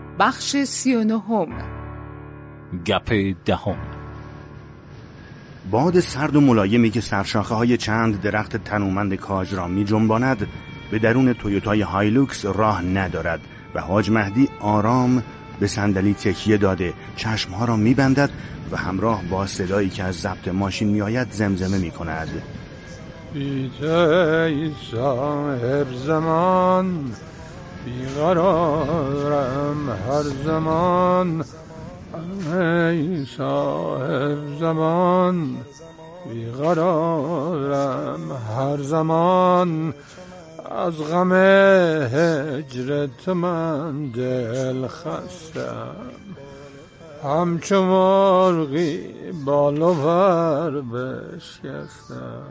بخش 39. گپ دهم. باد سرد و ملایمی که سرشاخه‌های چند درخت تنومند کاج را می جنباند به درون تویوتای هایلوکس راه ندارد و حاج مهدی آرام به صندلی تکیه داده چشمها را می بندد و همراه با صدایی که از ضبط ماشین می آید زمزمه می کند: ای صاحب زمان، بیقرارم هر زمان. ای صاحب زمان، بیقرارم هر زمان. از غم هجرت من دل خستم، همچو مرغی بال و پر بشکستم.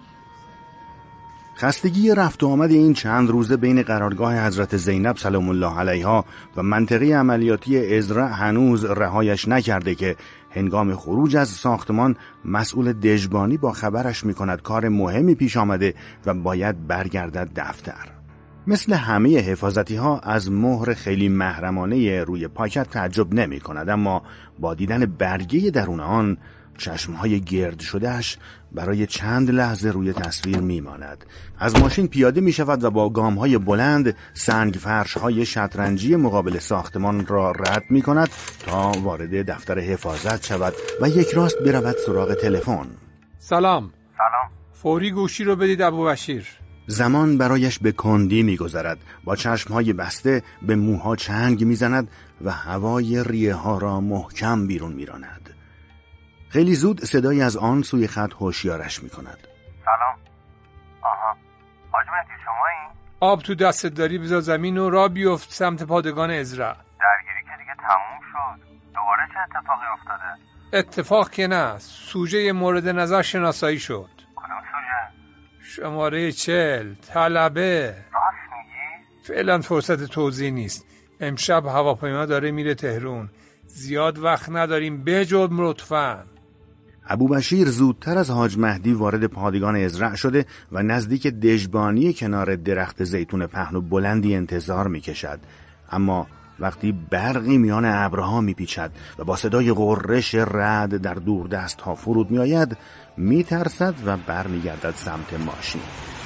خستگی رفت و آمد این چند روزه بین قرارگاه حضرت زینب سلام الله علیها و منطقه عملیاتی عزرا هنوز رهایش نکرده که هنگام خروج از ساختمان مسئول دژبانی با خبرش میکند کار مهمی پیش آمده و باید برگردد دفتر. مثل همه حفاظتی ها از مهر خیلی محرمانه روی پاکت تعجب نمی کند، اما با دیدن برگه درون آن چشمهای گرد شدهش برای چند لحظه روی تصویر میماند. از ماشین پیاده می شود و با گامهای بلند سنگ فرشهای شطرنجی مقابل ساختمان را رد می کند تا وارد دفتر حفاظت شود و یک راست برود سراغ تلفن. سلام. فوری گوشی رو بدید ابوبشیر. زمان برایش به کندی می‌گذرد. با چشمهای بسته به موها چنگ می‌زند و هوای ریه ها را محکم بیرون می‌راند. خیلی زود صدایی از آن سوی خط هوشیارش می‌کند. سلام. آها. حاج مهدی شمایی؟ آب تو دستت داری بذار زمین و را بیفت سمت پادگان عزرا. درگیری که دیگه تموم شد. دوباره چه اتفاقی افتاده؟ اتفاق که نه، سوژه مورد نظر شناسایی شد. کدوم سوژه؟ شماره 40 طلبه. راست میگی؟ فعلا فرصت توضیح نیست. امشب هواپیما داره میره تهران. زیاد وقت نداریم، بجرم لطفاً. ابوبشیر زودتر از حاج مهدی وارد پادگان عزرا شده و نزدیک دژبانی کنار درخت زیتون پهن و بلندی انتظار میکشد، اما وقتی برقی میان ابرها میپیچد و با صدای غرش رعد در دوردست ها فرود میآید، میترسد و برمیگردد سمت ماشین.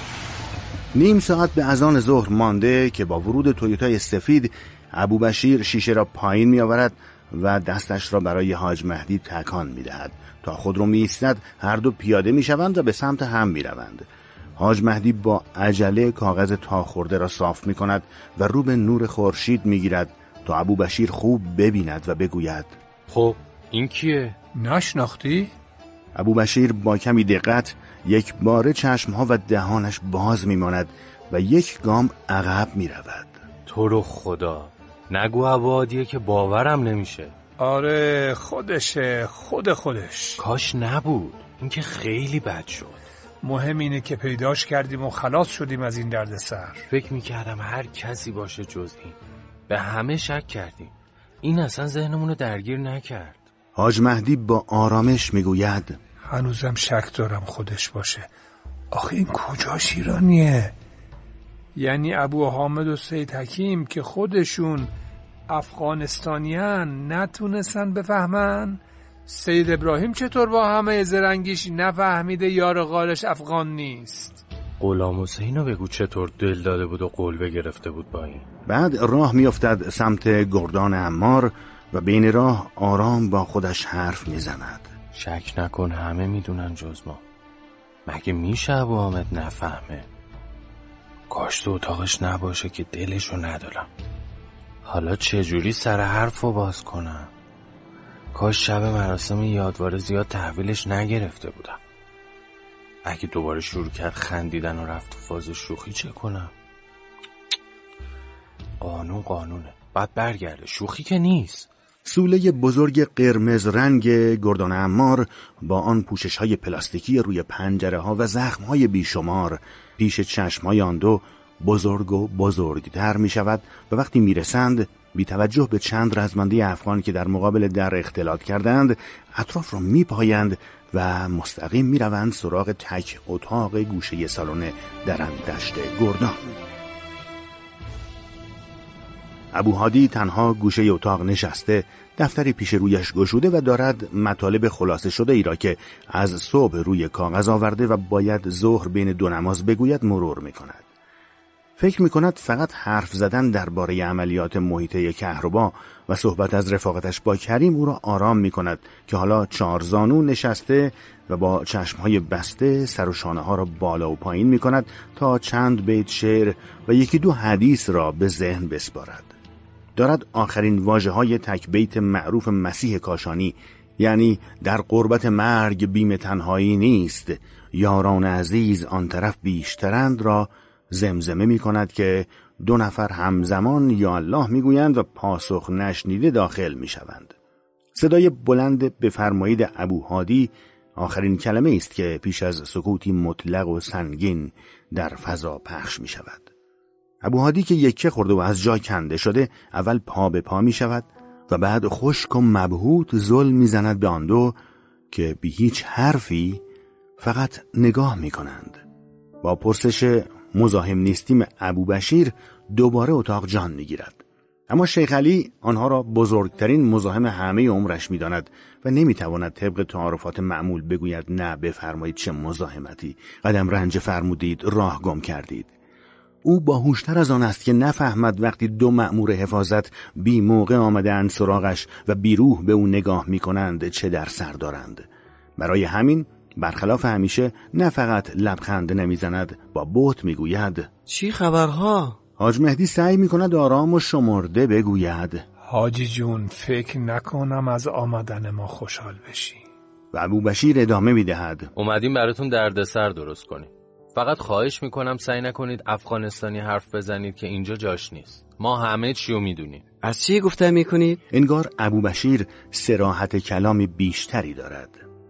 نیم ساعت به اذان ظهر مانده که با ورود تویوتای سفید ابوبشیر شیشه را پایین میآورد و دستش را برای حاج مهدی تکان میدهد. تا خود رو میایستد هر دو پیاده میشوند و به سمت هم میروند. حاج مهدی با عجله کاغذ تا خورده را صاف میکند و رو به نور خورشید میگیرد تا ابوبشیر خوب ببیند و بگوید: خب این کیه؟ نشناختی؟ ابوبشیر با کمی دقت یک باره چشمها و دهانش باز میماند و یک گام عقب میرود. تو رو خدا نگو عبادیه که باورم نمیشه. آره خودشه، خودش. کاش نبود، این که خیلی بد شد. مهم اینه که پیداش کردیم و خلاص شدیم از این دردسر. فکر میکردم هر کسی باشه جز این. به همه شک کردیم، این اصلا ذهنمونو درگیر نکرد. حاج مهدی با آرامش میگوید: هنوزم شک دارم خودش باشه. آخه این کجاش ایرانیه؟ یعنی ابو حامد و سید حکیم که خودشون افغانستانیان نتونستن بفهمن؟ سید ابراهیم چطور با همه زرنگیش نفهمیده یار غارش افغان نیست؟ غلام حسینو بگو چطور دل داده بود و قلبه گرفته بود با این. بعد راه میافتد سمت گردان عمار و بین راه آرام با خودش حرف میزند: شک نکن همه میدونن جز ما. مگه میشه ابو حامد نفهمه؟ کاش تو اتاقش نباشه که دلشو ندارم. حالا چجوری سر حرفو باز کنم؟ کاش شب مراسم یادواره زیاد تحویلش نگرفته بودم. اگه دوباره شروع کرد خندیدن و رفت تو فاز شوخی چه کنم؟ قانونه، بعد برگرده، شوخی که نیست. سوله بزرگ قرمز رنگ گردان عمار با آن پوشش‌های پلاستیکی روی پنجره‌ها و زخم‌های بیشمار پیش چشم‌های آن دو بزرگ و بزرگتر می‌شود و وقتی می‌رسند بی توجه به چند رزمنده افغان که در مقابل در اختلاط کردند اطراف را می‌پایند و مستقیم می‌روند سراغ تک اتاق گوشه سالن درندشت گردان. ابوهادی تنها گوشه اتاق نشسته، دفتری پیش رویش گشوده و دارد مطالب خلاصه شده ای را که از صبح روی کاغذ آورده و باید ظهر بین دو نماز بگوید مرور می کند. فکر می کند فقط حرف زدن درباره عملیات محیطه کهربا و صحبت از رفاقتش با کریم او را آرام می کند که حالا 4 زانو نشسته و با چشمهای بسته سر و شانه ها را بالا و پایین می کند تا چند بیت شعر و 1-2 حدیث را به ذهن بسپارد. دارد آخرین واژه‌های تک بیت معروف مسیح کاشانی، یعنی در قربت مرگ بیم تنهایی نیست، یاران عزیز آن طرف بیشترند را زمزمه می کند که 2 نفر همزمان یا الله می گویند و پاسخ نشنیده داخل می شوند. صدای بلند بفرمایید ابوهادی آخرین کلمه است که پیش از سکوتی مطلق و سنگین در فضا پخش می شود. ابوهادی که یکه خورده و از جا کنده شده اول پا به پا می شود و بعد خشک و مبهوت زل می زند به آن دو که بی هیچ حرفی فقط نگاه می کنند. با پرسش مزاحم نیستیم ابوبشیر دوباره اتاق جان می گیرد. اما شیخ علی آنها را بزرگترین مزاحم همه عمرش می داند و نمی تواند طبق تعارفات معمول بگوید نه بفرمایید چه مزاحمتی، قدم رنج فرمودید، راه گم کردید. او باهوشتر از آن است که نفهمد وقتی 2 مأمور حفاظت بی موقع آمدند سراغش و بیروح به او نگاه می کنند چه در سر دارند. برای همین برخلاف همیشه نه فقط لبخند نمی زند، با بهت می گوید چی خبرها؟ حاج مهدی سعی می کند آرام و شمرده بگوید حاجی جون فکر نکنم از آمدن ما خوشحال بشی. و ابوبشیر ادامه می دهد اومدیم براتون دردسر درست کنیم. فقط خواهش میکنم سعی نکنید افغانستانی حرف بزنید که اینجا جاش نیست. ما همه چیو میدونیم. از چی گفتن میکنید؟ انگار ابوبشیر صراحت کلامی بیشتری دارد.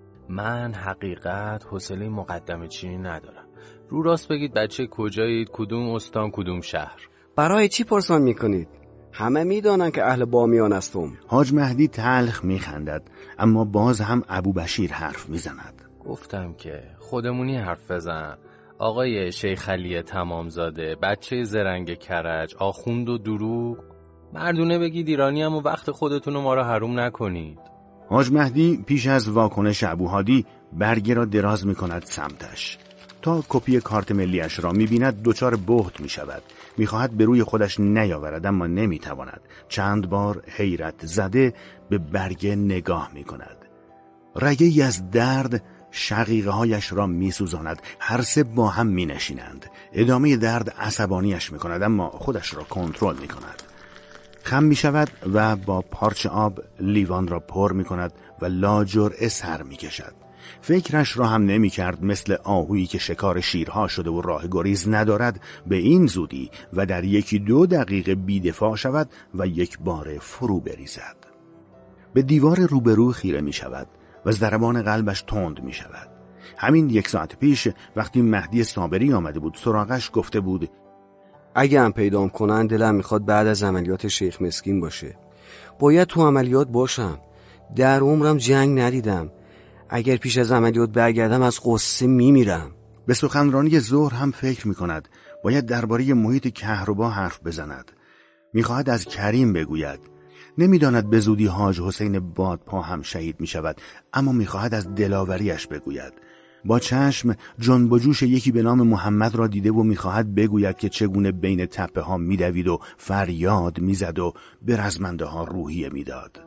من حقیقت حوصله مقدمه چینی ندارم. رو راست بگید بچه کجایید، کدوم استان، کدوم شهر؟ برای چی پرسان میکنید؟ همه میدانن که اهل بامیان هستم. حاج مهدی تلخ میخندد، اما باز هم ابوبشیر حرف میزند. گفتم که خودمونی حرف بزن. آقای شیخ علی تمامزاده، بچه زرنگ کرج، آخوند و دروغ. مردونه بگید ایرانی هم و وقت خودتونو ما را حروم نکنید. حاج مهدی پیش از واکنش ابوهادی برگه را دراز می کند سمتش. تا کپی کارت ملیش را می بیند دچار بهت می شود. می خواهد به روی خودش نیاورد اما نمی تواند. چند بار حیرت زده به برگه نگاه می کند. رگه‌ای از درد شقیقه هایش را می سوزاند. هر 3 با هم می نشینند. ادامه درد عصبانیش می کند اما خودش را کنترل می کند. خم می شود و با پارچه آب لیوان را پر می کند و لاجرعه سر می کشد. فکرش را هم نمی کرد مثل آهویی که شکار شیرها شده و راه گریز ندارد به این زودی و در 1-2 دقیقه بیدفاع شود و یک بار فرو بریزد. به دیوار روبرو خیره می شود و ضربان قلبش تند می شود. همین 1 ساعت پیش وقتی مهدی صابری آمده بود سراغش گفته بود اگه هم پیدام کنن دلم میخواد بعد از عملیات شیخ مسکین باشه. باید تو عملیات باشم. در عمرم جنگ ندیدم. اگر پیش از عملیات برگردم از غصه میمیرم. به سخنرانی ظهر هم فکر میکند. باید درباره محیط کهربا حرف بزند. میخواهد از کریم بگوید. نمیداند به زودی حاج حسین بادپا هم شهید میشود، اما میخواهد از دلاوریش بگوید. با چشم جنب و جوش یکی به نام محمد را دیده و میخواهد بگوید که چگونه بین تپه ها میدوید و فریاد میزد و به رزمنده ها روحیه میداد.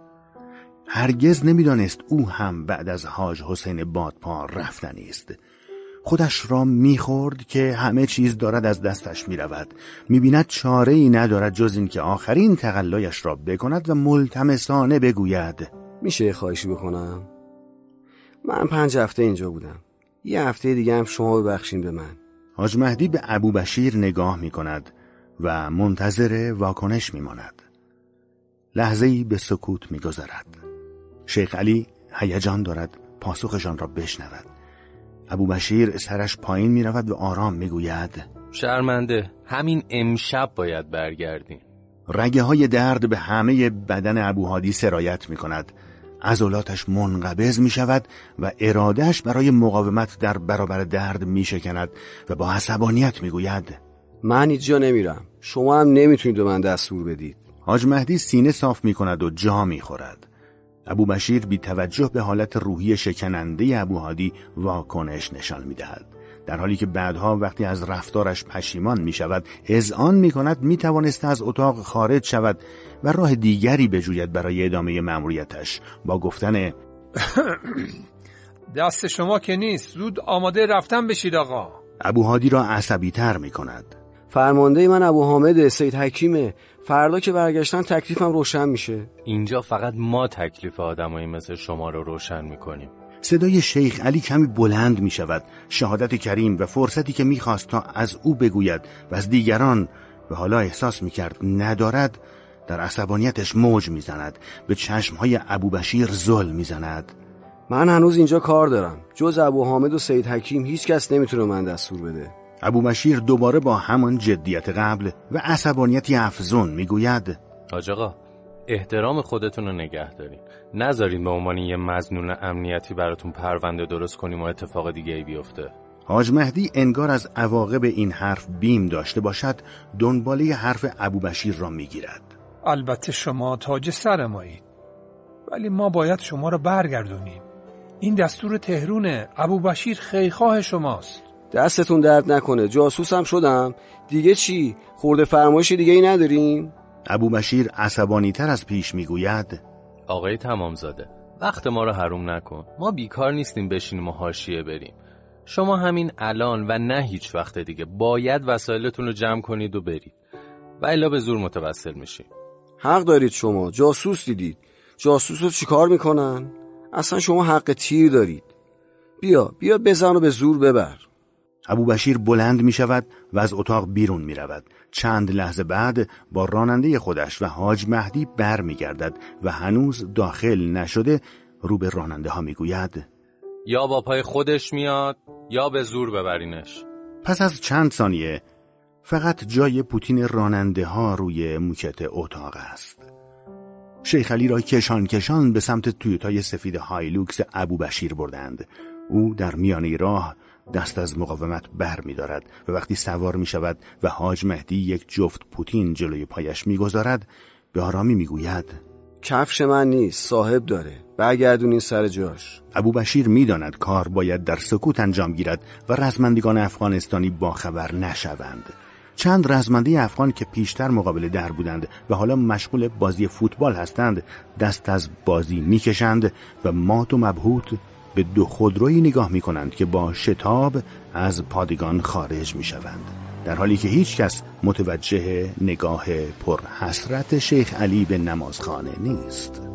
هرگز نمیدانست او هم بعد از حاج حسین بادپا رفتنی است. خودش را میخورد که همه چیز دارد از دستش میرود. میبیند چاره‌ای ندارد جز این که آخرین تقلایش را بکند و ملتمسانه بگوید میشه خواهشی بکنم؟ من 5 هفته اینجا بودم. 1 هفته دیگه هم شما ببخشین به من. حاج مهدی به ابوبشیر نگاه میکند و منتظر واکنش میماند. لحظه‌ای به سکوت میگذرد. شیخ علی هیجان دارد پاسخشان را بشنود. ابوبشیر سرش پایین میرود و آرام میگوید شرمنده، همین امشب باید برگردیم. رگه های درد به همه بدن ابوهادی سرایت میکند. عضلاتش منقبض می شود و ارادهش برای مقاومت در برابر درد می شکند و با عصبانیت می گوید من هیچ جا نمیرم. شما هم نمیتونید به من دستور بدید. حاج مهدی سینه صاف می کند و جا می خورد. ابو بشیر بی توجه به حالت روحی شکننده ابوهادی واکنش نشان می دهد. در حالی که بعدها وقتی از رفتارش پشیمان می شود اذعان می کند می توانسته از اتاق خارج شود و راه دیگری بجوید برای ادامه مأموریتش با گفتن دست شما که نیست، زود آماده رفتن بشید آقا. ابوهادی را عصبی تر می کند. فرمانده من ابو حامد سید حکیمه. فردا که برگشتن تکلیفم روشن میشه. اینجا فقط ما تکلیف آدمایی مثل شما رو روشن میکنیم. صدای شیخ علی کمی بلند می شود. شهادت کریم و فرصتی که می خواست تا از او بگوید و از دیگران و حالا احساس می کرد ندارد، در عصبانیتش موج می زند. به چشمهای ابو بشیر زل می زند. من هنوز اینجا کار دارم. جز ابو حامد و سید حکیم هیچ کس نمیتونه من دستور بده. ابو بشیر دوباره با همان جدیت قبل و عصبانیتی افزون می گوید حاج آقا، احترام خودتون رو نگه دارین. نذارین به عنوان یه مظنون امنیتی براتون پرونده درست کنیم و اتفاق دیگه ای بیفته. حاج مهدی انگار از عواقب این حرف بیم داشته باشد دنباله حرف ابو بشیر را می گیرد. البته شما تاج سر مایید، ولی ما باید شما را برگردونیم. این دستور تهرونه. ابو بشیر خیرخواه شماست. دستتون درد نکنه. جاسوسم شدم دیگه. چی؟ خورده فرمایش دیگه ای نداریم؟ ابو بشیر عصبانی تر از پیش می گوید آقای تمامزاده، وقت ما رو حروم نکن. ما بیکار نیستیم بشینیم و حاشیه بریم. شما همین الان و نه هیچ وقت دیگه باید وسایلتون رو جمع کنید و برید و الا به زور متوسل میشیم. حق دارید. شما جاسوس دیدید. جاسوس رو چیکار میکنن؟ اصلا شما حق تیر دارید. بیا بزن و به زور ببر. ابو بشیر بلند می شود و از اتاق بیرون می رود. چند لحظه بعد با راننده خودش و حاج مهدی بر می گردد و هنوز داخل نشده رو به راننده ها می گوید یا با پای خودش میاد یا به زور ببرینش. پس از چند ثانیه فقط جای پوتین راننده ها روی موکت اتاق است. شیخ علی را کشان به سمت تویوتای سفید هایلوکس ابو بشیر بردند. او در میانه راه دست از مقاومت بر می دارد و وقتی سوار می شود و حاج مهدی یک جفت پوتین جلوی پایش می گذارد به آرامی می گوید کفش من نیست، صاحب داره. برگردونین سر جاش. ابو بشیر می داند کار باید در سکوت انجام گیرد و رزمندگان افغانستانی باخبر نشوند. چند رزمنده افغان که پیشتر مقابل در بودند و حالا مشغول بازی فوتبال هستند دست از بازی می کشند و مات و مبهوت به دو خودرویی نگاه می کنند که با شتاب از پادگان خارج می شوند، در حالی که هیچ کس متوجه نگاه پر حسرت شیخ علی به نمازخانه نیست.